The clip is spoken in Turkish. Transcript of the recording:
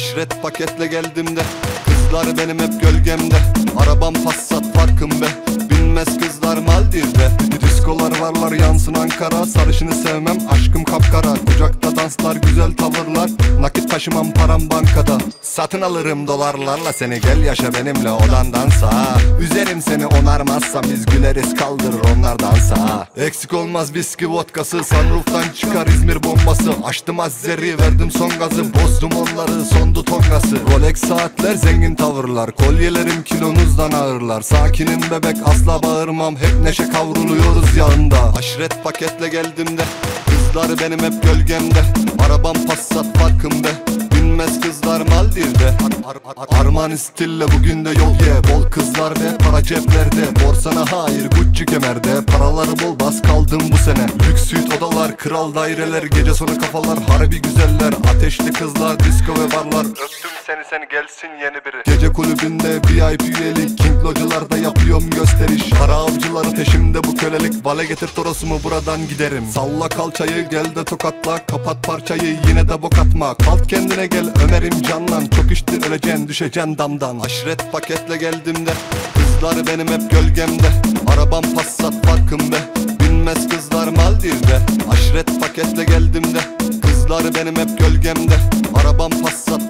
Aşiret paketle geldim de kızlar benim hep gölgemde. Arabam Passat farkım be, binmez kızlar Maldiv'de. Diskolar varlar yansın Ankara, sarışını sevmem aşkım kapkara. Kucakta danslar güzel tavırlar, nakit taşımam param bankada. Satın alırım dolarlarla seni, gel yaşa benimle odandan sağa. Üzerim seni onarmazsam biz güleriz, kaldırır onlardansa. Eksik olmaz viski vodkası, sunroof'tan çıkar İzmir bombası. Açtım Azeri verdim son gazı, bozdum onları sondu tongası. Rolex saatler zengin tavırlar, kolyelerim kilonuzdan ağırlar. Sakinim bebek asla bağırmam, hep neşe kavruluyoruz yağında. Aşiret paketle geldim de kızlar benim hep gölgemde. Arabam Passat farkım be, binmez kızlar Maldiv'de. Armani stille bugün de yol ye, bol kızlar ve para ceplerde. Borsana hayır Gucci kemerde, paraları bol bas kaldım bu sene. Lüks suite odalar, kral daireler, gece sonu kafalar harbi güzeller. Ateşli kızlar, disco ve barlar, öptüm seni gelsin yeni biri. Gece kulübünde VIP üyelik, King localarda yapıyorum gösteriş. Para avcıları peşimde bu kölelik, vale getir torosumu buradan giderim. Salla kalçayı gel de tokatla, kapat parçayı yine de bok atma. Kalk kendine gel Ömer'im canlan, çok içtin öleceksin düşeceksin damdan. Aşiret paketle geldim de kızlar benim hep gölgemde. Arabam Passat farkım be, binmez kızlar Maldiv'de. Aşiret paketle geldim de kızlar benim hep gölgemde. Arabam Passat